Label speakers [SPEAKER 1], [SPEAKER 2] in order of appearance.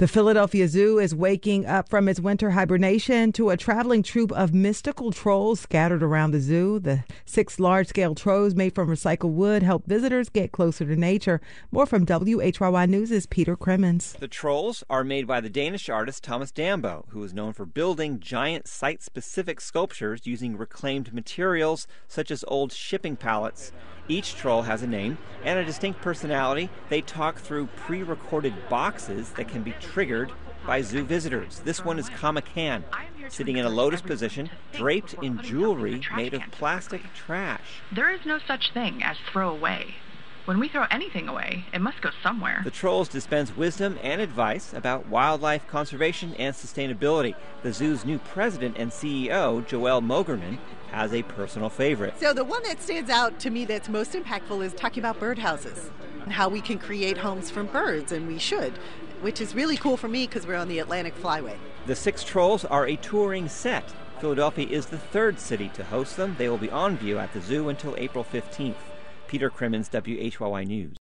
[SPEAKER 1] The Philadelphia Zoo is waking up from its winter hibernation to a traveling troupe of mystical trolls scattered around the zoo. The 6 large-scale trolls made from recycled wood help visitors get closer to nature. More from WHYY News' Peter Crimmins.
[SPEAKER 2] The trolls are made by the Danish artist Thomas Dambo, who is known for building giant site-specific sculptures using reclaimed materials such as old shipping pallets. Each troll has a name and a distinct personality. They talk through pre-recorded boxes that can be triggered by zoo visitors. This one is Kamakan, sitting in a lotus position, draped in jewelry made of plastic trash.
[SPEAKER 3] There is no such thing as throw away. When we throw anything away, it must go somewhere.
[SPEAKER 2] The trolls dispense wisdom and advice about wildlife conservation and sustainability. The zoo's new president and CEO, Joel Mogerman, has a personal favorite.
[SPEAKER 4] So the one that stands out to me that's most impactful is talking about birdhouses and how we can create homes from birds, and we should, which is really cool for me because we're on the Atlantic Flyway.
[SPEAKER 2] The 6 trolls are a touring set. Philadelphia is the 3rd city to host them. They will be on view at the zoo until April 15th. Peter Crimmins, WHYY News.